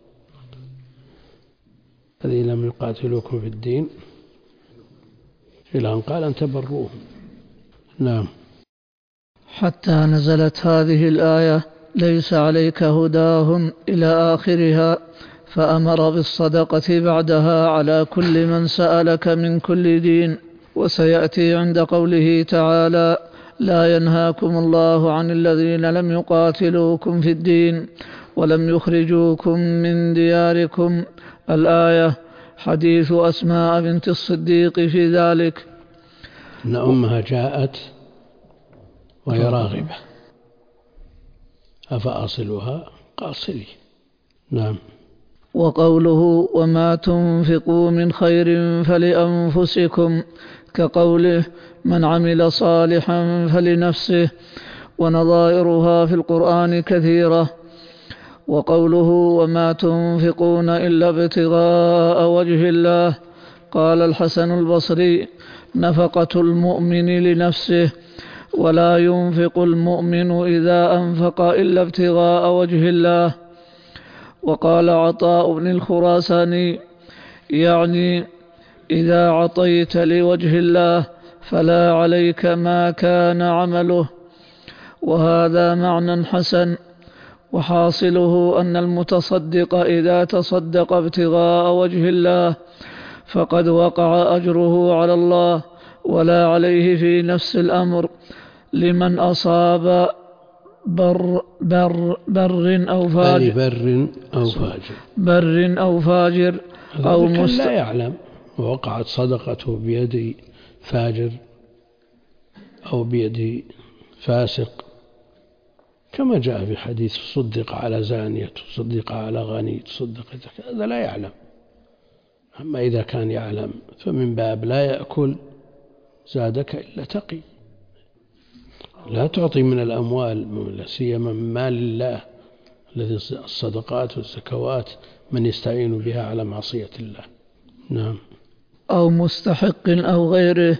A: الذين لم يقاتلوكم في الدين إلى أن قال أن تبروهم. نعم.
B: حتى نزلت هذه الآية ليس عليك هداهم إلى آخرها، فأمر بالصدقة بعدها على كل من سألك من كل دين. وسيأتي عند قوله تعالى لا ينهاكم الله عن الذين لم يقاتلوكم في الدين ولم يخرجوكم من دياركم الآية حديث أسماء بنت الصديق في ذلك.
A: أن أمها جاءت وهي راغبة أفأصلها قال صلي. نعم.
B: وقوله وما تنفقوا من خير فلأنفسكم كقوله من عمل صالحا فلنفسه، ونظائرها في القرآن كثيرة. وقوله وما تنفقون إلا ابتغاء وجه الله، قال الحسن البصري نفقة المؤمن لنفسه، ولا ينفق المؤمن إذا أنفق إلا ابتغاء وجه الله. وقال عطاء بن الخراساني يعني إذا عطيت لوجه الله فلا عليك ما كان عمله. وهذا معنى حسن، وحاصله أن المتصدق إذا تصدق ابتغاء وجه الله فقد وقع أجره على الله ولا عليه في نفس الأمر لمن أصاب بر بر بر أو فاجر
A: بر أو فاجر
B: بر أو فاجر أو
A: مست... لا يعلم ووقعت صدقته بيد فاجر أو بيد فاسق، كما جاء في حديث صدق على زانية تصدق على غني تصدق، هذا لا يعلم. أما إذا كان يعلم فمن باب لا يأكل زادك إلا تقي. لا تعطي من الأموال لا سيما من مال الله الذي الصدقات والزكوات من يستعين بها على معصية الله. نعم.
B: أو مستحق أو غيره.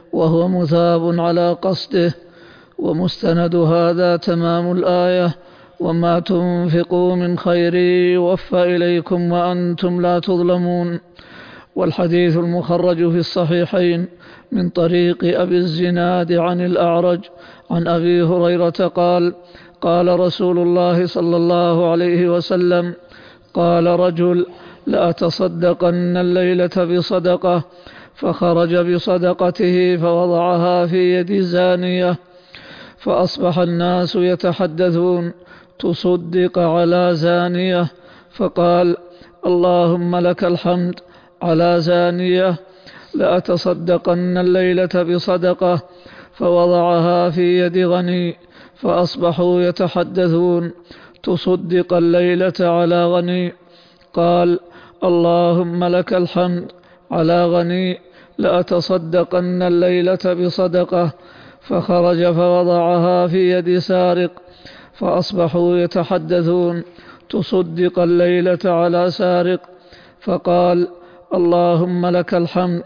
B: وهو مثاب على قصده. ومستند هذا تمام الآية: وما تنفقوا من خير يوفى إليكم وأنتم لا تظلمون. والحديث المخرج في الصحيحين من طريق أبي الزناد عن الأعرج عن أبي هريرة قال: قال رسول الله صلى الله عليه وسلم: قال رجل: لأتصدقن الليلة بصدقة، فخرج بصدقته فوضعها في يد زانية، فأصبح الناس يتحدثون: تصدق على زانية، فقال: اللهم لك الحمد على زانية. لأتصدقن الليلة بصدقة، فوضعها في يد غني، فأصبحوا يتحدثون: تصدق الليلة على غني. قال: اللهم لك الحمد على غني. لأتصدقن الليلة بصدقة، فخرج فوضعها في يد سارق، فأصبحوا يتحدثون: تصدق الليلة على سارق. فقال: اللهم لك الحمد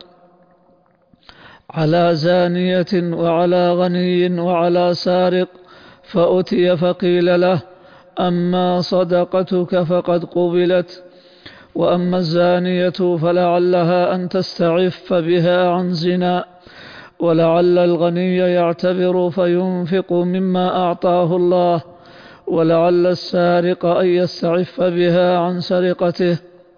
B: على زانية وعلى غني وعلى سارق. فأتي فقيل له: أما صدقتك فقد قبلت، وأما الزانية فلعلها أن تستعف بها عن زنا، ولعل الغني يعتبر فينفق مما أعطاه الله، ولعل السارق أن يستعف بها عن سرقته.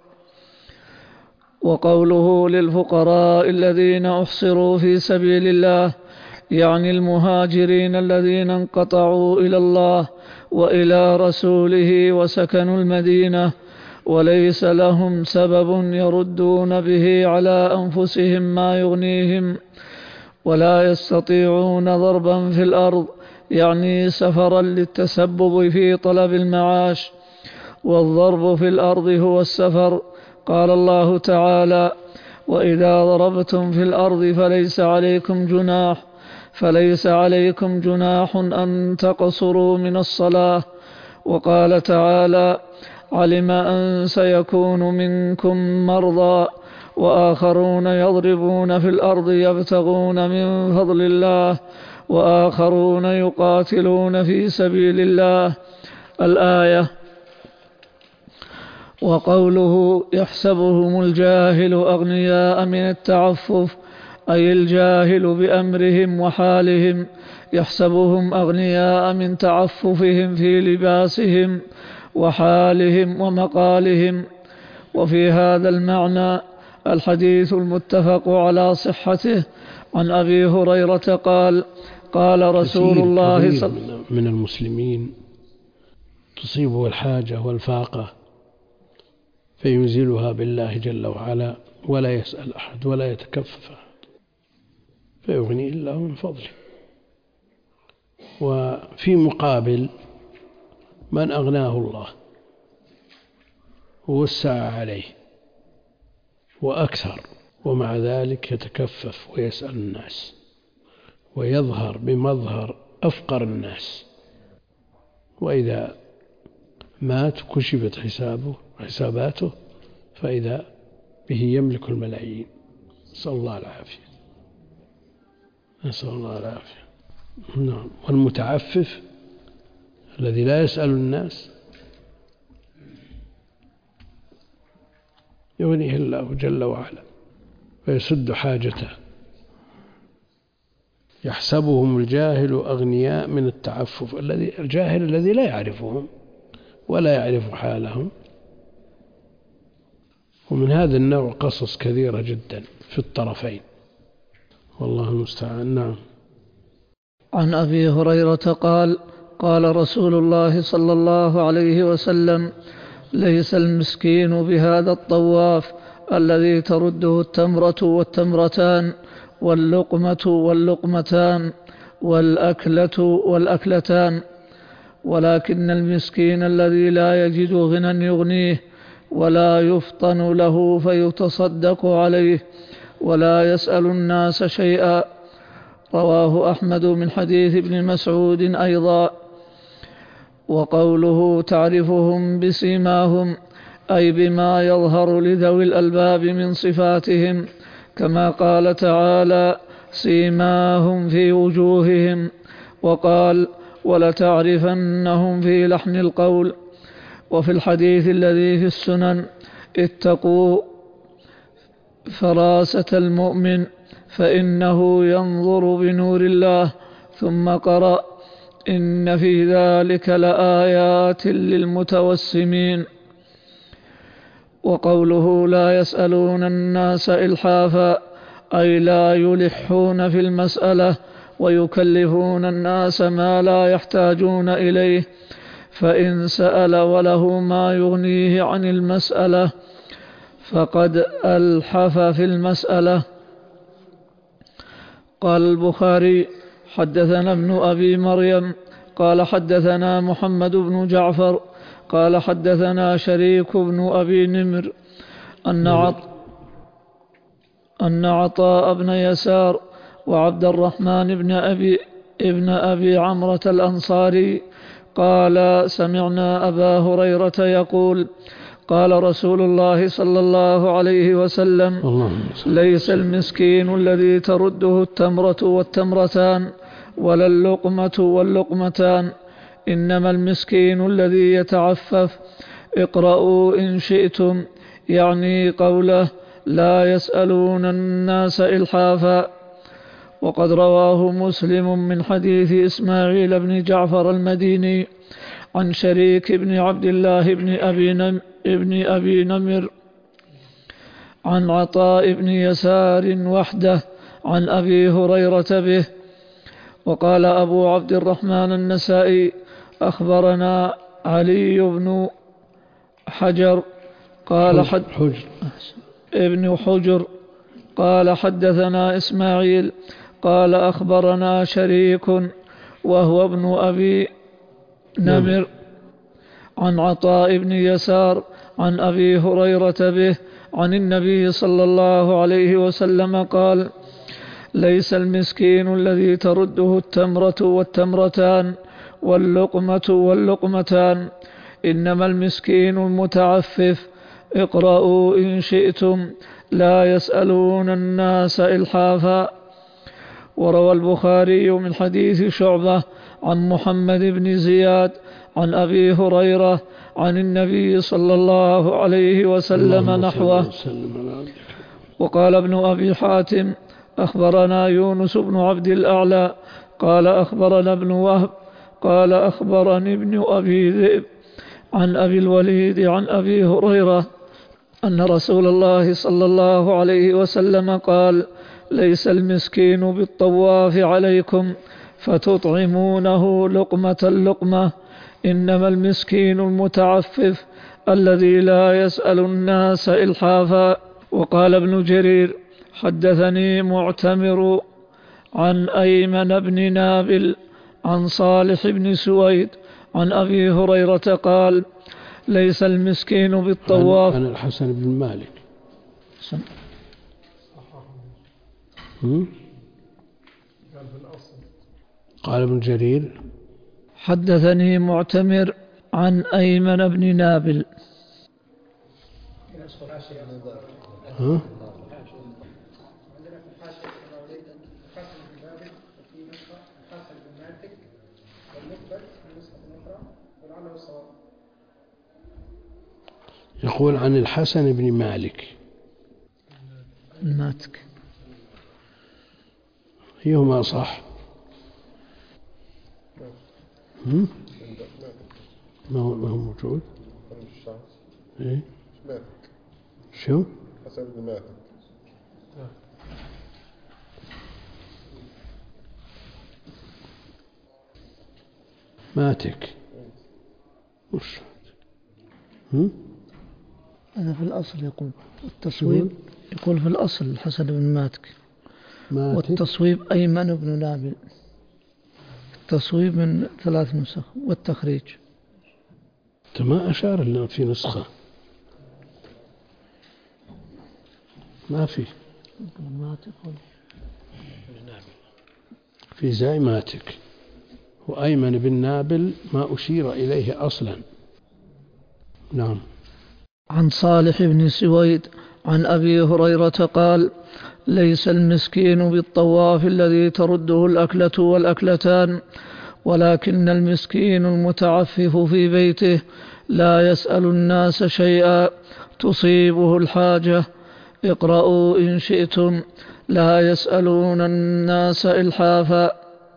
B: وقوله: للفقراء الذين أحصروا في سبيل الله، يعني المهاجرين الذين انقطعوا إلى الله وإلى رسوله وسكنوا المدينة، وليس لهم سبب يردون به على أنفسهم ما يغنيهم، ولا يستطيعون ضربا في الأرض، يعني سفرا للتسبب في طلب المعاش. والضرب في الأرض هو السفر. قال الله تعالى: وإذا ضربتم في الأرض فليس عليكم جناح فليس عليكم جناح أن تقصروا من الصلاة. وقال تعالى: علم أن سيكون منكم مرضى وآخرون يضربون في الأرض يبتغون من فضل الله وآخرون يقاتلون في سبيل الله. الآية. وقوله: يحسبهم الجاهل أغنياء من التعفف، أي الجاهل بأمرهم وحالهم، يحسبهم أغنياء من تعففهم في لباسهم وحالهم ومقالهم. وفي هذا المعنى الحديث المتفق على صحته عن أبي هريرة قال: قال رسول الله صلى الله عليه وسلم:
A: من المسلمين تصيبه الحاجة والفاقة فينزلها بالله جل وعلا، ولا يسأل أحد ولا يتكفف أحد، فيغني الله من فضله. وفي مقابل من أغناه الله ووسع عليه وأكثر، ومع ذلك يتكفف ويسأل الناس ويظهر بمظهر أفقر الناس، وإذا مات كشفت حسابه حساباته فإذا به يملك الملايين. نسأل الله العافية، نسأل الله العافية. نعم. والمتعفف الذي لا يسأل الناس يغنيه الله جل وعلا فيسد حاجته. يحسبهم الجاهل أغنياء من التعفف، الذي الجاهل الذي لا يعرفهم ولا يعرف حالهم. ومن هذا النوع قصص كثيرة جدا في الطرفين، والله المستعان. نعم.
B: عن أبي هريرة قال: قال رسول الله صلى الله عليه وسلم: ليس المسكين بهذا الطواف الذي ترده التمرة والتمرتان واللقمة واللقمتان والأكلة والأكلتان، ولكن المسكين الذي لا يجد غنى يغنيه ولا يفطن له فيتصدق عليه ولا يسأل الناس شيئا. رواه أحمد من حديث ابن مسعود أيضا. وقوله: تعرفهم بسيماهم، أي بما يظهر لذوي الألباب من صفاتهم، كما قال تعالى: سيماهم في وجوههم. وقال: ولتعرفنهم في لحن القول. وفي الحديث الذي في السنن: اتقوا فراسة المؤمن فإنه ينظر بنور الله. ثم قرأ: إن في ذلك لآيات للمتوسمين. وقوله: لا يسألون الناس إلحافا، أي لا يلحون في المسألة ويكلفون الناس ما لا يحتاجون إليه، فإن سأل وله ما يغنيه عن المسألة فقد ألحف في المسألة. قال البخاري: حدثنا ابن أبي مريم قال حدثنا محمد بن جعفر قال حدثنا شريك بن أبي نمر أن عط أن عطاء بن يسار وعبد الرحمن بن أبي ابن أبي عمرة الأنصاري قال: سمعنا أبا هريرة يقول: قال رسول الله صلى الله عليه وسلم: ليس المسكين الذي ترده التمرة والتمرتان ولا اللقمة واللقمتان، إنما المسكين الذي يتعفف. اقرأوا إن شئتم، يعني قوله: لا يسألون الناس إلحافا. وقد رواه مسلم من حديث إسماعيل بن جعفر المديني عن شريك بن عبد الله بن أبي, نم ابن أبي نمر عن عطاء بن يسار وحده عن أبي هريرة به. وقال أبو عبد الرحمن النسائي: أخبرنا علي بن حجر قال حد
A: حجر
B: ابن حجر قال حدثنا إسماعيل قال أخبرنا شريك وهو ابن أبي نمر عن عطاء بن يسار عن أبي هريرة به عن النبي صلى الله عليه وسلم قال: ليس المسكين الذي ترده التمرة والتمرتان واللقمة واللقمتان، إنما المسكين المتعفف. اقرأوا إن شئتم، لا يسألون الناس إلحافا. وروى البخاري من حديث شعبة عن محمد بن زياد عن أبي هريرة عن النبي صلى الله عليه وسلم نحوه. وقال ابن أبي حاتم: أخبرنا يونس بن عبد الأعلى قال أخبرنا ابن وهب قال أخبرني ابن أبي ذئب عن أبي الوليد عن أبي هريرة أن رسول الله صلى الله عليه وسلم قال: ليس المسكين بالطواف عليكم فتطعمونه لقمة اللقمة، إنما المسكين المتعفف الذي لا يسأل الناس إلحافا. وقال ابن جرير: حدثني معتمر عن أيمن بن نابل عن صالح بن سويد عن أبي هريرة قال: ليس المسكين بالطواف.
A: عن الحسن بن مالك. قال ابن جرير:
B: حدثني معتمر عن أيمن بن نابل.
A: ها؟ يقول عن الحسن بن مالك
B: الماتك.
A: أيهما صح؟ هم؟ ما هو ما هو موجود؟ إيه؟ شو؟
E: حسن بن مالك.
A: ماتك وش؟ هم؟
B: هذا في الأصل يقول التصويب، يقول في الأصل الحسن بن ماتك،
A: ماتك.
B: والتصويب أيمن بن نابل. التصويب من ثلاث نسخ والتخريج.
A: ما أشار لنا في نسخة، ما في في زي ماتك وأيمن بن نابل ما أشير إليه أصلا. نعم.
B: عن صالح بن سويد عن أبي هريرة قال: ليس المسكين بالطواف الذي ترده الأكلة والأكلتان، ولكن المسكين المتعفف في بيته لا يسأل الناس شيئا تصيبه الحاجة. اقرأوا إن شئتم: لا يسألون الناس إلحافا.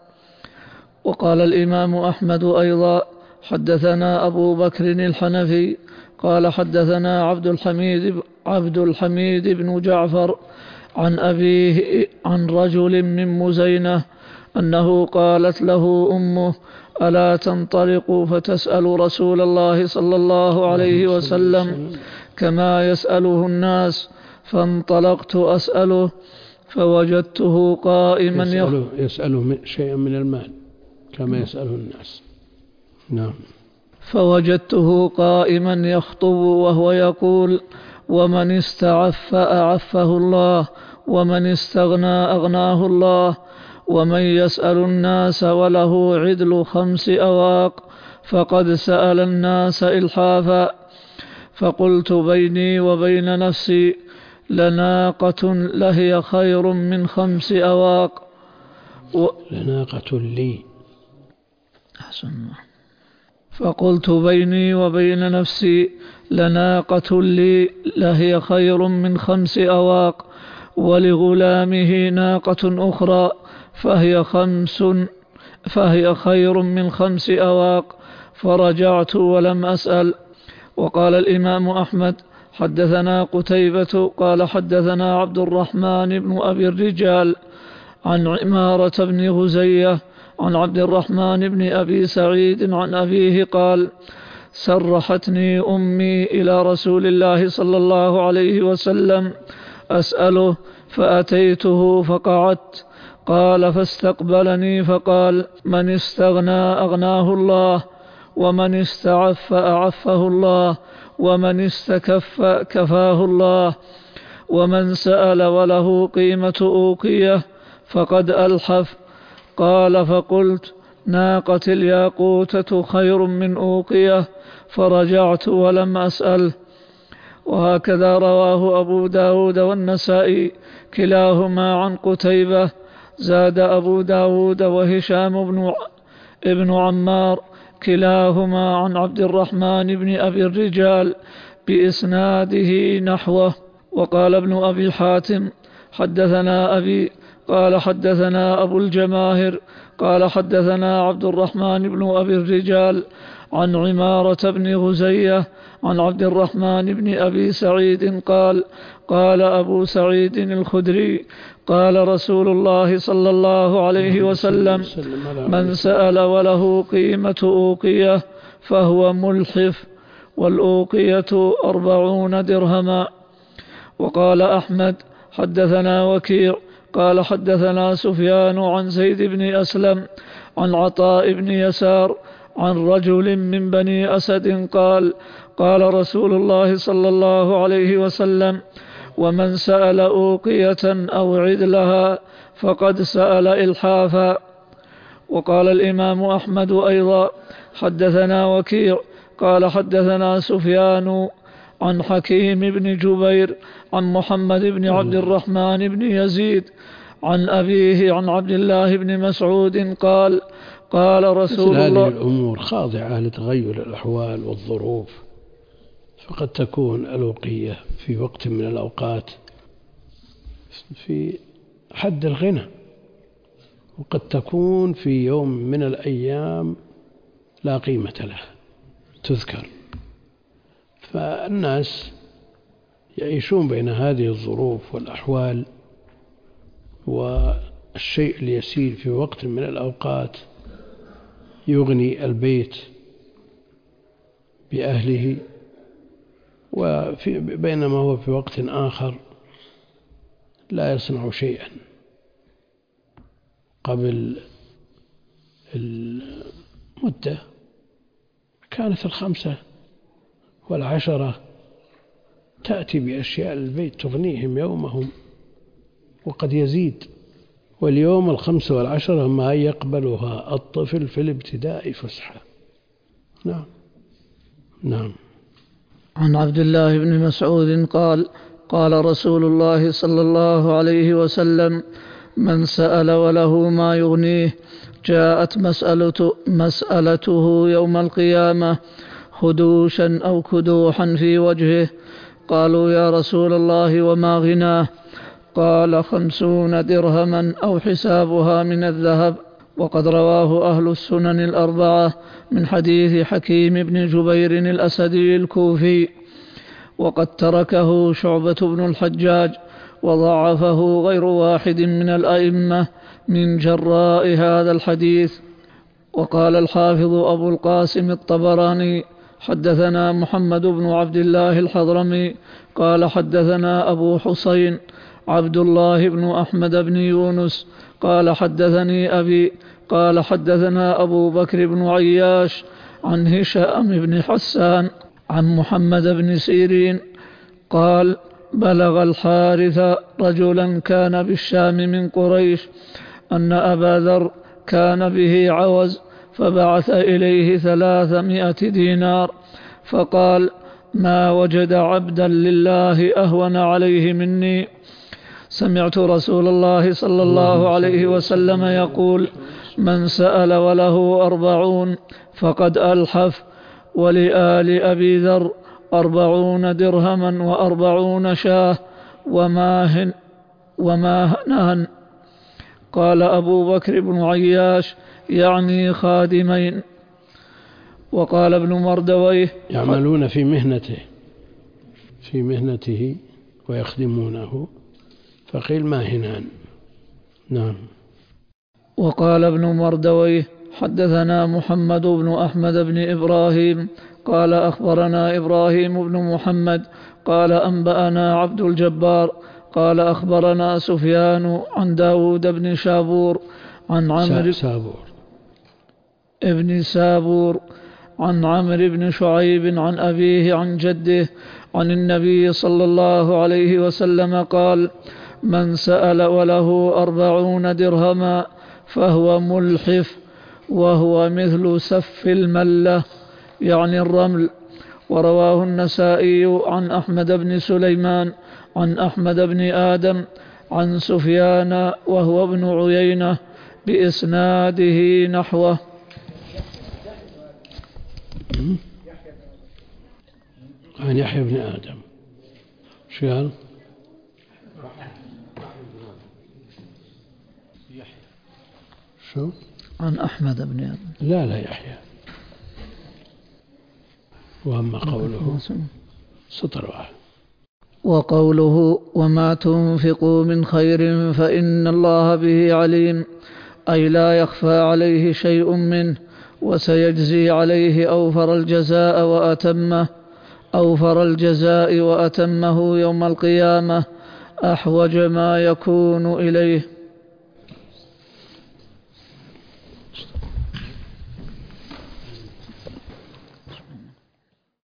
B: وقال الإمام أحمد أيضا: حدثنا أبو بكر الحنفي قال حدثنا عبد الحميد عبد الحميد بن جعفر عن أبيه عن رجل من مزينة أنه قالت له أمه: ألا تنطلق فتسأل رسول الله صلى الله عليه وسلم كما يسأله الناس؟ فانطلقت أسأله فوجدته قائما
A: يسأله, يسأله شيئا من المال كما يسأله الناس. نعم.
B: فوجدته قائما يخطب وهو يقول: ومن استعف أعفه الله، ومن استغنى أغناه الله، ومن يسأل الناس وله عدل خمس أواق فقد سأل الناس إلحافا. فقلت بيني وبين نفسي: لناقة لهي خير من خمس أواق و...
A: لناقة لي
B: أحسن. فقلت بيني وبين نفسي: لناقة لي لهي خير من خمس أواق، ولغلامه ناقة أخرى فهي خمس فهي خير من خمس أواق. فرجعت ولم أسأل. وقال الإمام أحمد: حدثنا قتيبة قال حدثنا عبد الرحمن بن أبي الرجال عن عمارة بن غزية عن عبد الرحمن بن أبي سعيد عن أبيه قال: سرحتني أمي إلى رسول الله صلى الله عليه وسلم أسأله، فأتيته فقعدت. قال: فاستقبلني فقال: من استغنى أغناه الله، ومن استعف أعفه الله، ومن استكف كفاه الله، ومن سأل وله قيمة أوقية فقد ألحف. قال: فقلت: ناقة الياقوتة خير من أوقية، فرجعت ولم أسأل. وهكذا رواه أبو داود والنسائي كلاهما عن قتيبة. زاد أبو داود وهشام بن ابن عمار كلاهما عن عبد الرحمن بن أبي الرجال بإسناده نحوه. وقال ابن أبي حاتم: حدثنا أبي قال حدثنا أبو الجماهر قال حدثنا عبد الرحمن بن أبي الرجال عن عمارة بن غزية عن عبد الرحمن بن أبي سعيد قال: قال أبو سعيد الخدري: قال رسول الله صلى الله عليه وسلم: من سأل وله قيمة أوقية فهو ملحف، والأوقية أربعون درهما. وقال أحمد: حدثنا وكيع قال حدثنا سفيان عن زيد بن أسلم عن عطاء بن يسار عن رجل من بني أسد قال: قال رسول الله صلى الله عليه وسلم: ومن سأل أوقية أو عدلها فقد سأل إلحافا. وقال الإمام أحمد أيضا: حدثنا وكيع قال حدثنا سفيان عن حكيم بن جبير عن محمد بن عبد الرحمن بن يزيد عن أبيه عن عبد الله بن مسعود قال: قال رسول الله.
A: هذه الأمور خاضعة لتغير الأحوال والظروف، فقد تكون الأوقية في وقت من الأوقات في حد الغنى، وقد تكون في يوم من الأيام لا قيمة لها تذكر. فالناس يعيشون بين هذه الظروف والأحوال، والشيء اليسير في وقت من الأوقات يغني البيت بأهله، وفي بينما هو في وقت آخر لا يصنع شيئا. قبل المدة كانت الخمسة والعشرة تأتي بأشياء البيت تغنيهم يومهم وقد يزيد، واليوم الخمسة والعشرة ما يقبلها الطفل في الابتداء فسحة. نعم. نعم.
B: عن عبد الله بن مسعود قال: قال رسول الله صلى الله عليه وسلم: من سأل وله ما يغنيه جاءت مسألة مسألته يوم القيامة خدوشا أو كدوحا في وجهه. قالوا: يا رسول الله وما غناه؟ قال: خمسون درهما أو حسابها من الذهب. وقد رواه أهل السنن الأربعة من حديث حكيم بن جبير الأسدي الكوفي، وقد تركه شعبة بن الحجاج وضعفه غير واحد من الأئمة من جراء هذا الحديث. وقال الحافظ أبو القاسم الطبراني: حدثنا محمد بن عبد الله الحضرمي قال حدثنا أبو حسين عبد الله بن أحمد بن يونس قال حدثني أبي قال حدثنا أبو بكر بن عياش عن هشام بن حسان عن محمد بن سيرين قال: بلغ الحارث رجلا كان بالشام من قريش أن أبا ذر كان به عوز، فبعث إليه ثلاثمائة دينار، فقال: ما وجد عبدا لله أهون عليه مني. سمعت رسول الله صلى الله عليه وسلم يقول: من سأل وله أربعون فقد ألحف. ولآل أبي ذر أربعون درهما وأربعون شاه وماهن وماهنان. قال أبو بكر بن عياش: يعني خادمين. وقال ابن مردويه:
A: يعملون في مهنته في مهنته ويخدمونه، فقيل ماهنان. نعم.
B: وقال ابن مردويه: حدثنا محمد بن أحمد بن إبراهيم قال أخبرنا إبراهيم بن محمد قال أنبأنا عبد الجبار قال أخبرنا سفيان عن داود بن شابور عن عمرو
A: سابور
B: ابن سابور عن عمرو بن شعيب عن أبيه عن جده عن النبي صلى الله عليه وسلم قال: من سأل وله أربعون درهما فهو ملحف، وهو مثل سف الملة يعني الرمل. ورواه النسائي عن أحمد بن سليمان عن أحمد بن آدم عن سفيان وهو ابن عيينة بإسناده نحوه.
A: عن يحيى بن آدم شو قال؟ شو؟
B: عن أحمد بن آدم.
A: لا لا يحيى. وأما قوله سطر واحد.
B: وقوله: وما تنفقوا من خير فإن الله به عليم، أي لا يخفى عليه شيء منه، وسيجزي عليه أوفر الجزاء وأتمه أوفر الجزاء وأتمه يوم القيامة أحوج ما يكون إليه.